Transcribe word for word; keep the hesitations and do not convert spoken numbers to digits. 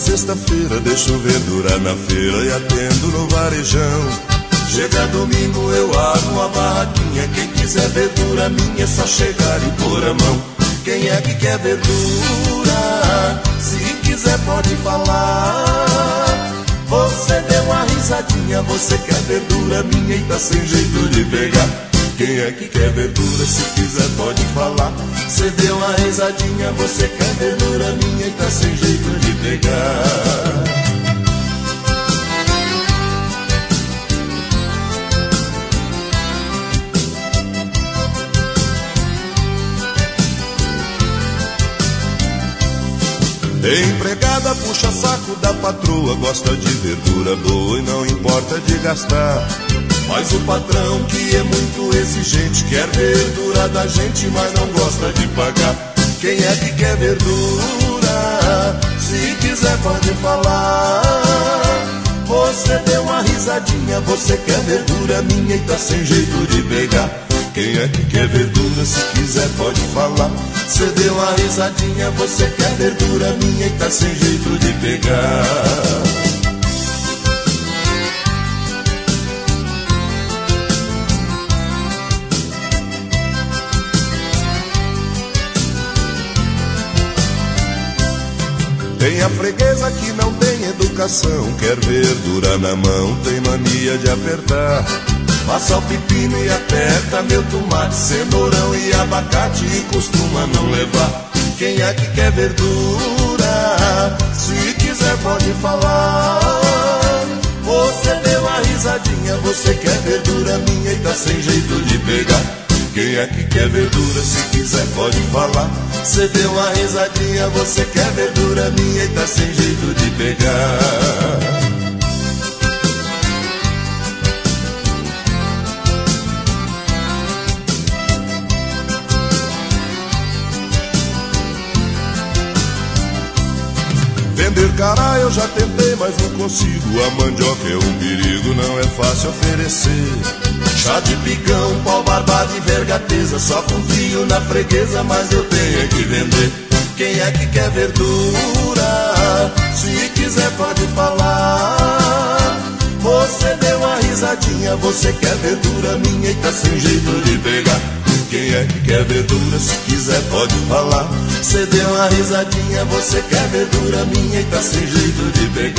sexta-feira, deixo verdura na feira e atendo no varejão. Chega domingo eu armo a barraquinha, quem quiser verdura minha é só chegar e pôr a mão. Quem é que quer verdura? Se quiser pode falar. Você deu uma risadinha, você quer verdura minha e tá sem jeito de pegar. Quem é que quer verdura? Se quiser pode falar. Você deu uma risadinha, você quer verdura minha e tá sem jeito de pegar. Empregada puxa saco da patroa, gosta de verdura boa e não importa de gastar. Mas o patrão, que é muito exigente, quer verdura da gente, mas não gosta de pagar. Quem é que quer verdura? Se quiser pode falar. Você deu uma risadinha, você quer verdura minha e tá sem jeito de pegar. Quem é que quer verdura? Se quiser pode falar. Você deu uma risadinha, você quer verdura minha e tá sem jeito de pegar. Tem a freguesa que não tem educação, quer verdura na mão, tem mania de apertar. Passa o pepino e aperta meu tomate, cenourão e abacate e costuma não levar. Quem é que quer verdura? Se quiser pode falar. Você deu uma risadinha, você quer verdura minha e tá sem jeito de pegar. Quem é que quer verdura? Se quiser pode falar. Você deu uma risadinha, você quer verdura minha e tá sem jeito de pegar. Vender cará eu já tentei, mas não consigo. A mandioca é um perigo, não é fácil oferecer. Chá de picão, pau barbado e vergateza, só confio na freguesa, mas eu tenho que vender. Quem é que quer verdura? Se quiser pode falar. Você deu uma risadinha, você quer verdura minha e tá sem jeito de pegar. Quem é que quer verdura? Se quiser pode falar. Você deu uma risadinha, você quer verdura minha e tá sem jeito de pegar.